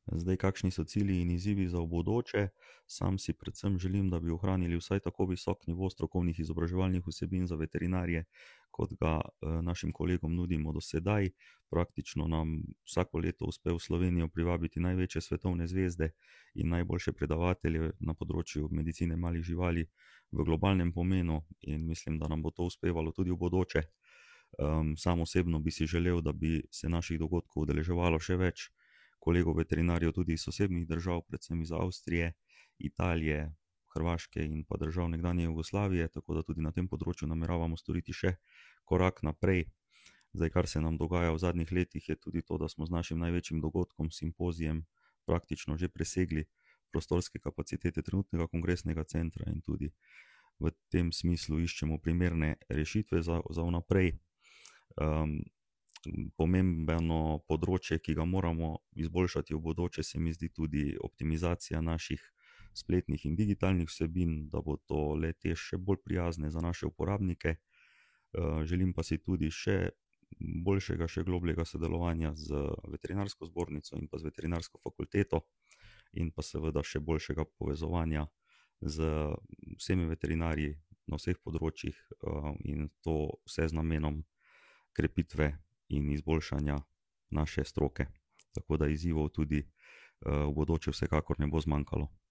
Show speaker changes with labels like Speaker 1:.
Speaker 1: Zdaj, kakšni so cilji in izzivi za v bodoče? Sam si predvsem želim, da bi ohranili vsaj tako visok nivo strokovnih izobraževalnih vsebin za veterinarje, kot ga našim kolegom nudimo do sedaj. Praktično nam vsako leto uspe v Slovenijo privabiti največje svetovne zvezde in najboljše predavatelje na področju medicine malih živali v globalnem pomenu, in mislim, da nam bo to uspevalo tudi v bodoče. Sam osebno bi si želel, da bi se naših dogodkov udeleževalo še več kolegov veterinarjev tudi iz sosednjih držav, predvsem iz Avstrije, Italije, Hrvaške in pa držav nekdanje Jugoslavije, tako da tudi na tem področju nameravamo storiti še korak naprej. Zdaj, kar se nam dogaja v zadnjih letih, je tudi to, da smo z našim največjim dogodkom, simpozijem, praktično že presegli prostorske kapacitete trenutnega kongresnega centra in tudi v tem smislu iščemo primerne rešitve za vnaprej. Pomembno področje, ki ga moramo izboljšati v bodoče, se mi zdi tudi optimizacija naših spletnih in digitalnih vsebin, da bo to le-te še bolj prijazne za naše uporabnike. Želim pa si tudi še boljšega, še globljega sodelovanja z veterinarsko zbornico in pa z veterinarsko fakulteto in pa seveda še boljšega povezovanja z vsemi veterinarji na vseh področjih, in to vse z namenom krepitve in izboljšanja naše stroke. Tako da izzivov tudi v bodoče vsekakor ne bo zmanjkalo.